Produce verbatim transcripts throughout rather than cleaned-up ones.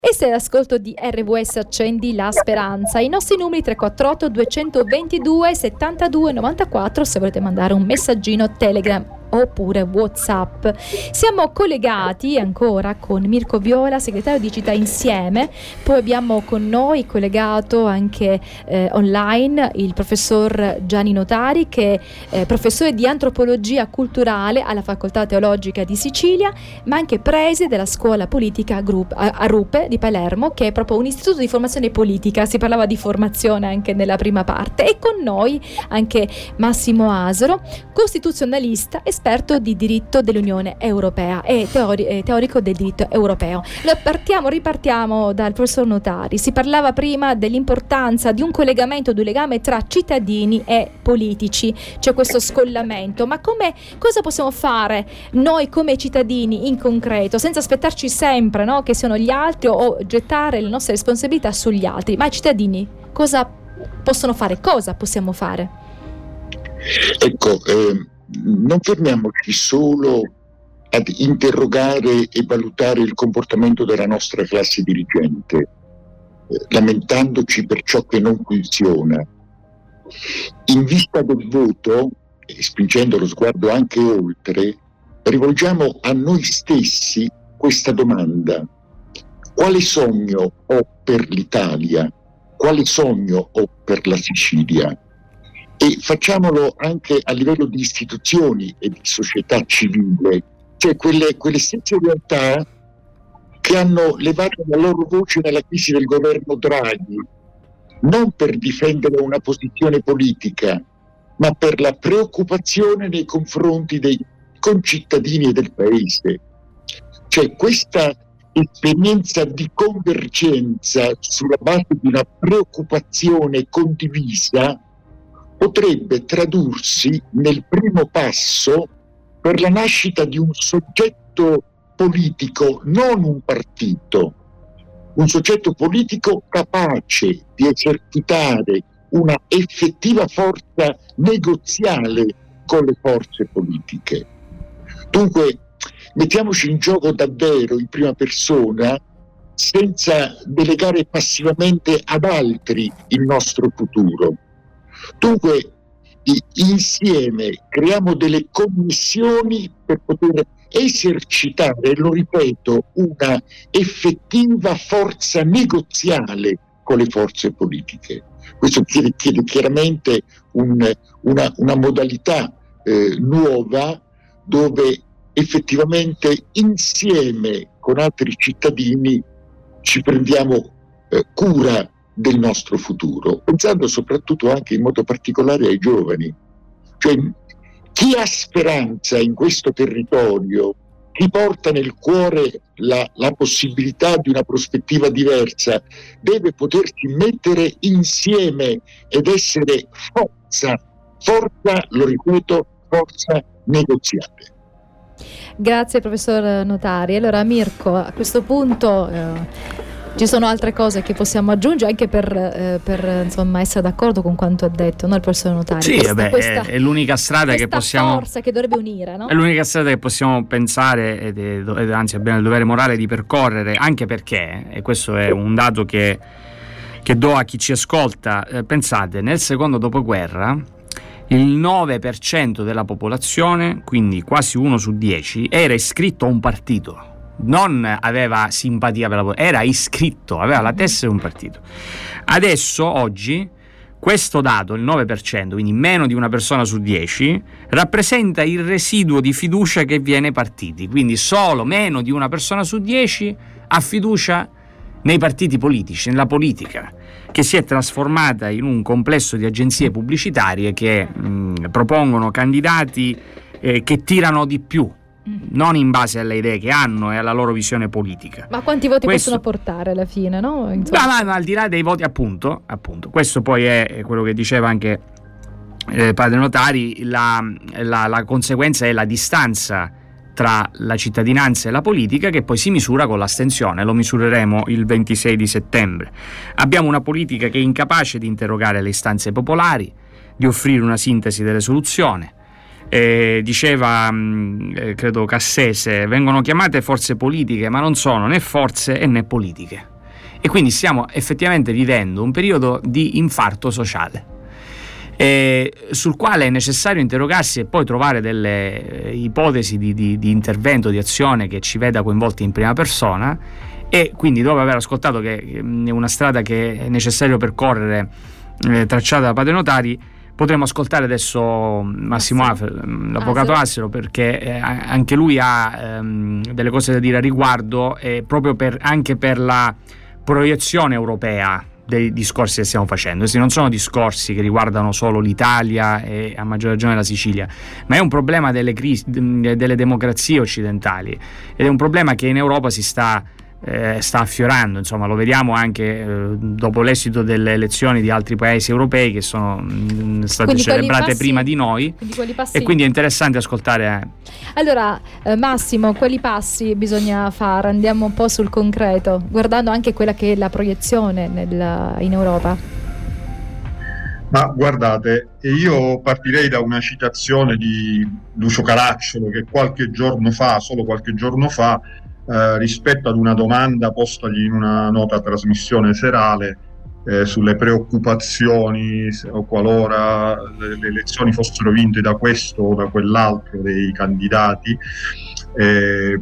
E sei all'ascolto di R W S Accendi la Speranza. I nostri numeri tre quattro otto due due due sette due nove quattro se volete mandare un messaggino Telegram oppure WhatsApp. Siamo collegati ancora con Mirko Viola, segretario di Città Insieme. Poi abbiamo con noi collegato anche eh, online il professor Gianni Notari, che è professore di antropologia culturale alla Facoltà Teologica di Sicilia, ma anche preside della scuola politica Group, a, a Rupe di Palermo, che è proprio un istituto di formazione politica. Si parlava di formazione anche nella prima parte. E con noi anche Massimo Asaro, costituzionalista, esperto di diritto dell'Unione Europea e teori- eh, teorico del diritto europeo. Allora, partiamo, ripartiamo dal professor Notari. Si parlava prima dell'importanza di un collegamento, di un legame tra cittadini e politici. C'è questo scollamento, ma come, cosa possiamo fare noi come cittadini in concreto, senza aspettarci sempre, no, che siano gli altri o, o gettare le nostre responsabilità sugli altri? Ma i cittadini cosa possono fare? Cosa possiamo fare? Ecco, eh, non fermiamoci solo ad interrogare e valutare il comportamento della nostra classe dirigente, eh, lamentandoci per ciò che non funziona. In vista del voto, e spingendo lo sguardo anche oltre, rivolgiamo a noi stessi questa domanda: quale sogno ho per l'Italia? Quale sogno ho per la Sicilia? E facciamolo anche a livello di istituzioni e di società civile, cioè quelle, quelle stesse realtà che hanno levato la loro voce nella crisi del governo Draghi, non per difendere una posizione politica, ma per la preoccupazione nei confronti dei concittadini e del Paese. Cioè questa esperienza di convergenza sulla base di una preoccupazione condivisa potrebbe tradursi nel primo passo per la nascita di un soggetto politico, non un partito, un soggetto politico capace di esercitare una effettiva forza negoziale con le forze politiche. Dunque, mettiamoci in gioco davvero in prima persona, senza delegare passivamente ad altri il nostro futuro. Dunque, insieme creiamo delle commissioni per poter esercitare, lo ripeto, una effettiva forza negoziale con le forze politiche. Questo chiede, chiede chiaramente un, una, una modalità eh, nuova, dove effettivamente insieme con altri cittadini ci prendiamo eh, cura del nostro futuro, pensando soprattutto anche in modo particolare ai giovani. Cioè, chi ha speranza in questo territorio, chi porta nel cuore la, la possibilità di una prospettiva diversa, deve potersi mettere insieme ed essere forza, forza, lo ripeto, forza negoziale. Grazie professor Notari. Allora Mirko, a questo punto eh, ci sono altre cose che possiamo aggiungere anche per, eh, per insomma essere d'accordo con quanto ha detto, no, il professor Notari? Sì, questa, vabbè, questa, è, è l'unica strada che possiamo, forza che dovrebbe unire, no? È l'unica strada che possiamo pensare ed, è, ed anzi abbiamo il dovere morale di percorrere, anche perché, e questo è un dato che, che do a chi ci ascolta, eh, pensate, nel secondo dopoguerra il nove per cento della popolazione, quindi quasi uno su dieci, era iscritto a un partito. Non aveva simpatia per la politica, era iscritto, aveva la tessera di un partito. Adesso, oggi, questo dato, il nove per cento, quindi meno di una persona su dieci, rappresenta il residuo di fiducia che viene ai partiti. Quindi solo meno di una persona su dieci ha fiducia nei partiti politici, nella politica, che si è trasformata in un complesso di agenzie pubblicitarie che mh, propongono candidati eh, che tirano di più, non in base alle idee che hanno e alla loro visione politica. Ma quanti voti questo... possono portare alla fine, no? Ma, ma, ma al di là dei voti, appunto, appunto, questo poi è quello che diceva anche eh, padre Notari, la, la, la conseguenza è la distanza tra la cittadinanza e la politica, che poi si misura con l'astensione. Lo misureremo il ventisei di settembre. Abbiamo una politica che è incapace di interrogare le istanze popolari, di offrire una sintesi delle soluzioni. Eh, diceva eh, credo Cassese, vengono chiamate forze politiche, ma non sono né forze e né politiche. e quindi stiamo effettivamente vivendo un periodo di infarto sociale, eh, sul quale è necessario interrogarsi e poi trovare delle eh, ipotesi di, di, di intervento, di azione che ci veda coinvolti in prima persona. E quindi, dopo aver ascoltato che è una strada che è necessario percorrere, eh, tracciata da Padre Notari, potremmo ascoltare adesso Massimo Afero, l'avvocato Asero, perché eh, anche lui ha ehm, delle cose da dire a riguardo, eh, proprio per, anche per la proiezione europea dei discorsi che stiamo facendo. Questi non sono discorsi che riguardano solo l'Italia e a maggior ragione la Sicilia, ma è un problema delle, crisi, delle democrazie occidentali, ed è un problema che in Europa si sta Eh, sta affiorando, insomma, lo vediamo anche eh, dopo l'esito delle elezioni di altri paesi europei che sono mh, state quindi celebrate passi, prima di noi, quindi passi... e quindi è interessante ascoltare. Eh. Allora eh, Massimo, quali passi bisogna fare? Andiamo un po' sul concreto, guardando anche quella che è la proiezione nel, in Europa. Ma guardate, io partirei da una citazione di Lucio Caracciolo che qualche giorno fa, solo qualche giorno fa, Eh, rispetto ad una domanda postagli in una nota trasmissione serale eh, sulle preoccupazioni se, o qualora le, le elezioni fossero vinte da questo o da quell'altro dei candidati eh,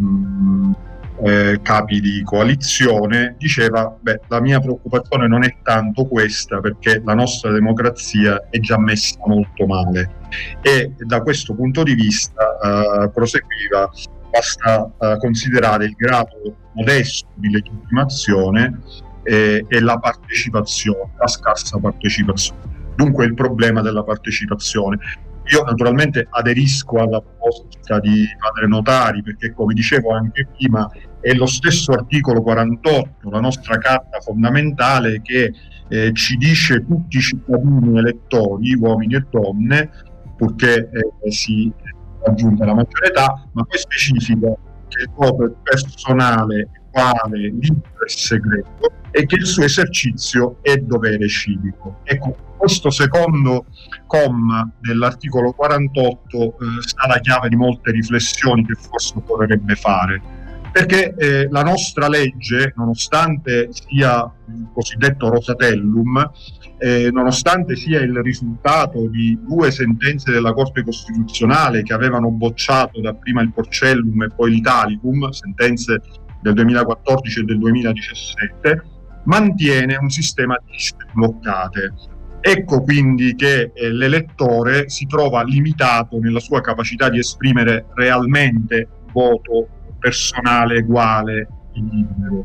eh, capi di coalizione, diceva: beh, la mia preoccupazione non è tanto questa, perché la nostra democrazia è già messa molto male, e da questo punto di vista eh, proseguiva: basta uh, considerare il grado modesto di legittimazione eh, e la partecipazione, la scarsa partecipazione. Dunque il problema della partecipazione. Io naturalmente aderisco alla proposta di Padre Notari, perché, come dicevo anche prima, è lo stesso articolo quarantotto, la nostra carta fondamentale, che eh, ci dice tutti i cittadini elettori, uomini e donne, purché eh, si raggiunta la maggiore età, ma poi specifica che il voto è personale, quale, libero e segreto, e che il suo esercizio è dovere civico. Ecco, questo secondo comma dell'articolo quarantotto eh, sta la chiave di molte riflessioni che forse occorrerebbe fare, perché eh, la nostra legge, nonostante sia il cosiddetto Rosatellum, Eh, nonostante sia il risultato di due sentenze della Corte Costituzionale che avevano bocciato dapprima il Porcellum e poi l'Italicum, sentenze del duemilaquattordici e del duemiladiciassette, mantiene un sistema di liste bloccate. Ecco quindi che eh, l'elettore si trova limitato nella sua capacità di esprimere realmente un voto personale, uguale, libero,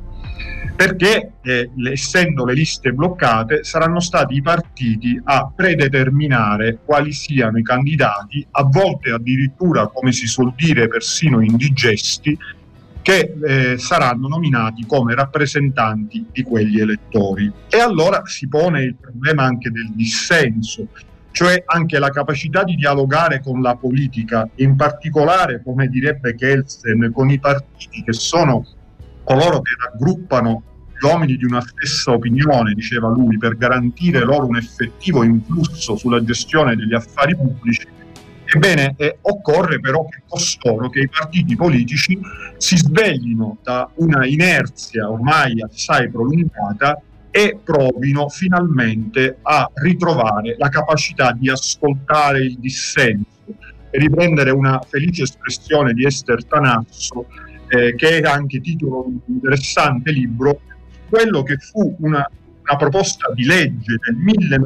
perché eh, essendo le liste bloccate saranno stati i partiti a predeterminare quali siano i candidati, a volte addirittura, come si suol dire, persino indigesti, che eh, saranno nominati come rappresentanti di quegli elettori. E allora si pone il problema anche del dissenso, cioè anche la capacità di dialogare con la politica, in particolare, come direbbe Kelsen, con i partiti che sono coloro che raggruppano gli uomini di una stessa opinione, diceva lui, per garantire loro un effettivo influsso sulla gestione degli affari pubblici. Ebbene, eh, occorre però che costoro, che i partiti politici, si sveglino da una inerzia ormai assai prolungata e provino finalmente a ritrovare la capacità di ascoltare il dissenso, e riprendere una felice espressione di Esther Tanasso, Eh, che è anche titolo di un interessante libro, quello che fu una, una proposta di legge del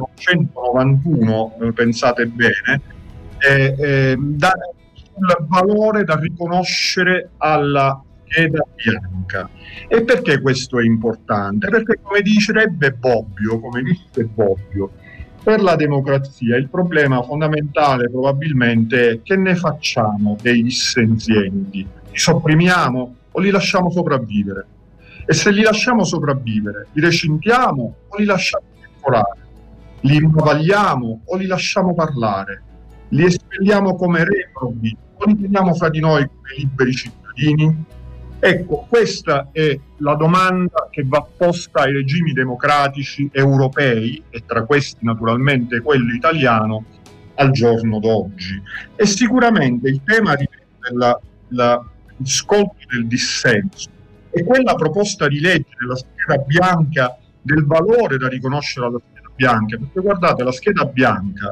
millenovecentonovantuno, eh, pensate bene, eh, eh, da, sul valore da riconoscere alla scheda bianca. E perché questo è importante? Perché, come dicerebbe Bobbio, come dice Bobbio, per la democrazia il problema fondamentale probabilmente è: che ne facciamo dei dissenzienti? Li sopprimiamo o li lasciamo sopravvivere? E se li lasciamo sopravvivere, li recintiamo o li lasciamo circolare? Li imbavagliamo o li lasciamo parlare? Li espelliamo come reprobi o li teniamo fra di noi come liberi cittadini? Ecco, questa è la domanda che va posta ai regimi democratici europei, e tra questi naturalmente quello italiano, al giorno d'oggi. E sicuramente il tema della, la, l'ascolto del dissenso E quella proposta di legge della scheda bianca, del valore da riconoscere alla scheda bianca, perché guardate, la scheda bianca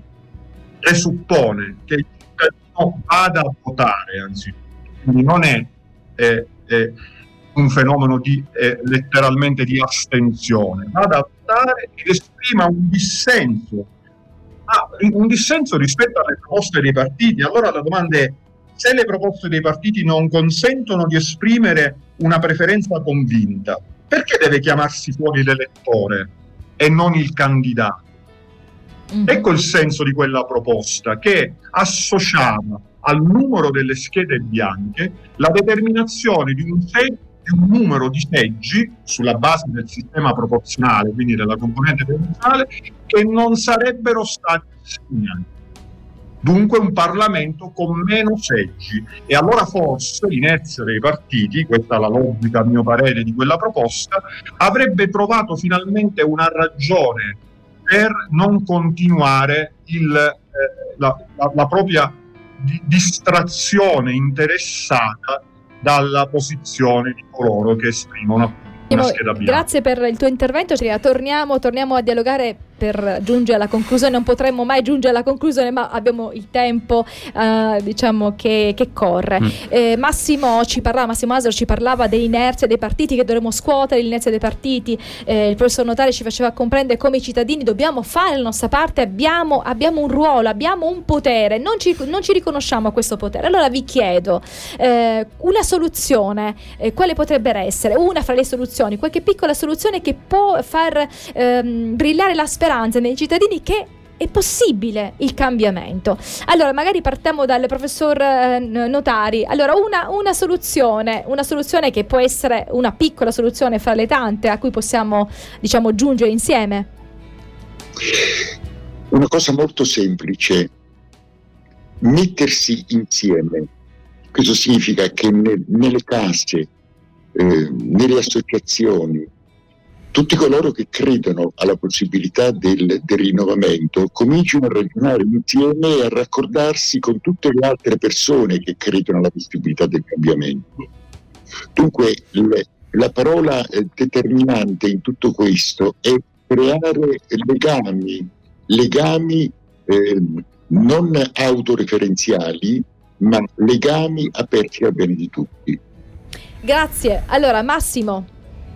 presuppone che il cittadino vada a votare anzitutto, quindi non è, è, è un fenomeno di eh, letteralmente di astensione, vada a votare ed esprima un dissenso, ah, un dissenso rispetto alle proposte dei partiti. Allora la domanda è: se le proposte dei partiti non consentono di esprimere una preferenza convinta, perché deve chiamarsi fuori l'elettore e non il candidato? Mm. Ecco il senso di quella proposta, che associava al numero delle schede bianche la determinazione di un, se- di un numero di seggi sulla base del sistema proporzionale, quindi della componente proporzionale, che non sarebbero stati assegnati. Dunque un Parlamento con meno seggi. E allora forse l'inerzia dei partiti, questa è la logica a mio parere di quella proposta, avrebbe trovato finalmente una ragione per non continuare il, eh, la, la, la propria di, distrazione interessata dalla posizione di coloro che esprimono una scheda bianca. Grazie per il tuo intervento. Torniamo, torniamo a dialogare per giungere alla conclusione. Non potremmo mai giungere alla conclusione, ma abbiamo il tempo uh, diciamo che, che corre. Mm. eh, Massimo ci parlava Massimo Asaro ci parlava dell'inerzia dei partiti, che dovremmo scuotere l'inerzia dei partiti. eh, il professor Notari ci faceva comprendere come i cittadini dobbiamo fare la nostra parte, abbiamo, abbiamo un ruolo, abbiamo un potere, non ci, non ci riconosciamo a questo potere. Allora vi chiedo eh, una soluzione, eh, quale potrebbe essere una fra le soluzioni, qualche piccola soluzione che può far ehm, brillare la speranza nei cittadini che è possibile il cambiamento. Allora magari partiamo dal professor eh, Notari. Allora una, una soluzione una soluzione che può essere una piccola soluzione fra le tante a cui possiamo, diciamo, giungere insieme. Una cosa molto semplice: mettersi insieme. Questo significa che ne, nelle case, eh, nelle associazioni, tutti coloro che credono alla possibilità del, del rinnovamento cominciano a ragionare insieme e a raccordarsi con tutte le altre persone che credono alla possibilità del cambiamento. Dunque le, la parola eh, determinante in tutto questo è creare legami, legami eh, non autoreferenziali, ma legami aperti al bene di tutti. Grazie. Allora Massimo.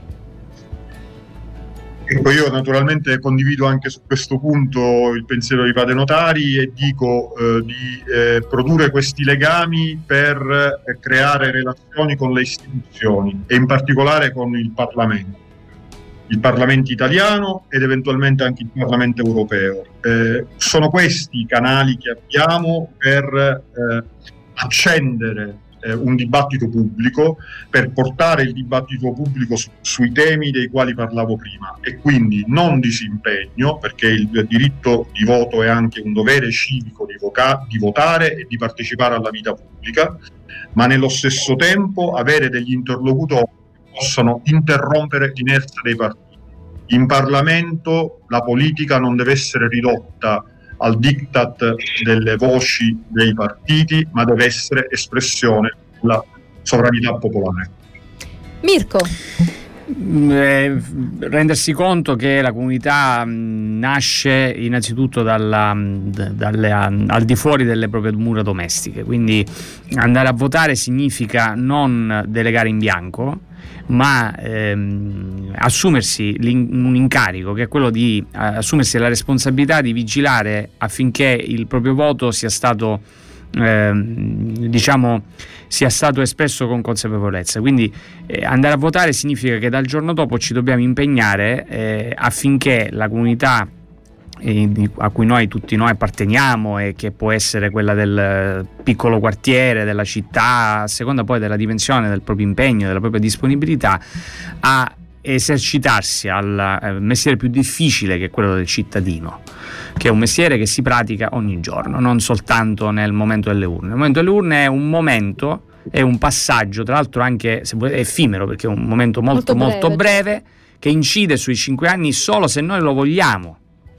Ecco, io naturalmente condivido anche su questo punto il pensiero di Padre Notari e dico eh, di eh, produrre questi legami per eh, creare relazioni con le istituzioni e in particolare con il Parlamento, il Parlamento italiano ed eventualmente anche il Parlamento europeo. Eh, sono questi i canali che abbiamo per eh, accendere un dibattito pubblico, per portare il dibattito pubblico su, sui temi dei quali parlavo prima, e quindi non disimpegno, perché il diritto di voto è anche un dovere civico di, voca- di votare e di partecipare alla vita pubblica, ma nello stesso tempo avere degli interlocutori che possano interrompere l'inerzia dei partiti. In Parlamento la politica non deve essere ridotta al diktat delle voci dei partiti, ma deve essere espressione della sovranità popolare. Mirko. Eh, rendersi conto che la comunità mh, nasce innanzitutto dalla, d- dalle, a, al di fuori delle proprie mura domestiche, quindi andare a votare significa non delegare in bianco, ma ehm, assumersi un incarico, che è quello di uh, assumersi la responsabilità di vigilare affinché il proprio voto sia stato ehm, diciamo sia stato espresso con consapevolezza. Quindi eh, andare a votare significa che dal giorno dopo ci dobbiamo impegnare eh, affinché la comunità a cui noi tutti noi apparteniamo, e che può essere quella del piccolo quartiere, della città, a seconda poi della dimensione del proprio impegno, della propria disponibilità, a esercitarsi al eh, mestiere più difficile, che è quello del cittadino, che è un mestiere che si pratica ogni giorno, non soltanto nel momento delle urne. Il momento delle urne è un momento, è un passaggio, tra l'altro anche se vuoi, effimero, perché è un momento molto molto breve, molto breve, che incide sui cinque anni solo se noi lo vogliamo.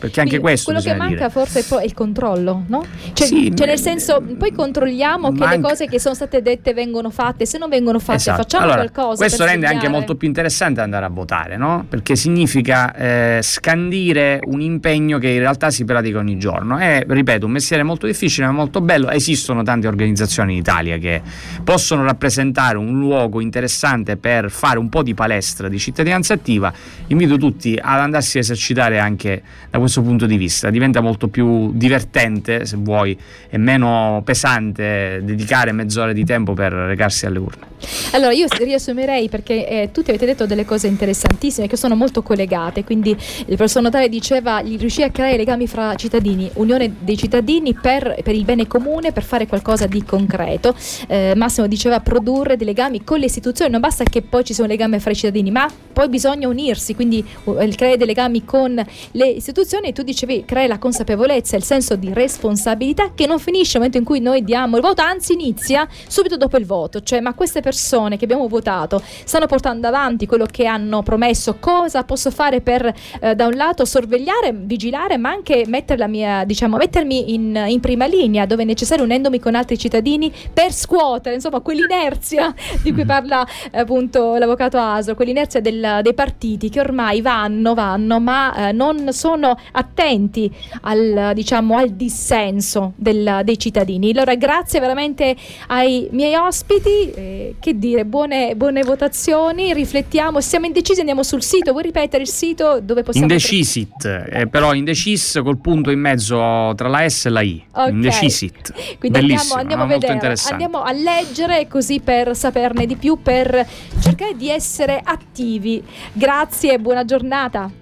perché anche Quindi, questo quello che manca dire. forse poi è il controllo, no? Cioè, Sì, cioè nel senso, poi controlliamo che manca... le cose che sono state dette vengono fatte, se non vengono fatte esatto. facciamo allora, qualcosa. Questo per rende studiare. anche molto più interessante andare a votare, no? Perché significa eh, scandire un impegno che in realtà si pratica ogni giorno. È, ripeto, un mestiere molto difficile ma molto bello. Esistono tante organizzazioni in Italia che possono rappresentare un luogo interessante per fare un po' di palestra di cittadinanza attiva. Invito tutti ad andarsi a esercitare anche da questo punto di vista. Diventa molto più divertente, se vuoi, e meno pesante dedicare mezz'ora di tempo per recarsi alle urne. Allora io riassumerei, perché eh, tutti avete detto delle cose interessantissime che sono molto collegate. Quindi il professor Notale diceva riuscire a creare legami fra cittadini, unione dei cittadini per, per il bene comune, per fare qualcosa di concreto. eh, Massimo diceva produrre dei legami con le istituzioni, non basta che poi ci sia un legame fra i cittadini, ma poi bisogna unirsi, quindi uh, creare dei legami con le istituzioni. E tu dicevi creare la consapevolezza, il senso di responsabilità che non finisce nel momento in cui noi diamo il voto, anzi inizia subito dopo il voto. Cioè, ma queste persone che abbiamo votato stanno portando avanti quello che hanno promesso? Cosa posso fare per eh, da un lato sorvegliare, vigilare, ma anche mettere la mia, diciamo, mettermi in, in prima linea dove è necessario, unendomi con altri cittadini per scuotere, insomma, quell'inerzia di cui parla eh, appunto l'avvocato Asro, quell'inerzia del, dei partiti che ormai vanno, vanno, ma eh, non sono attenti al, diciamo, al dissenso del, dei cittadini. Allora, grazie veramente ai miei ospiti, eh, che dire, buone, buone votazioni, riflettiamo, siamo indecisi, andiamo sul sito. Vuoi ripetere il sito dove possiamo... Indecisit, eh, però indecis col punto in mezzo tra la S e la I. Okay. Indecisit. Quindi bellissimo, andiamo, andiamo a molto vedere, interessante. andiamo a leggere così per saperne di più, per cercare di essere attivi. Grazie e buona giornata.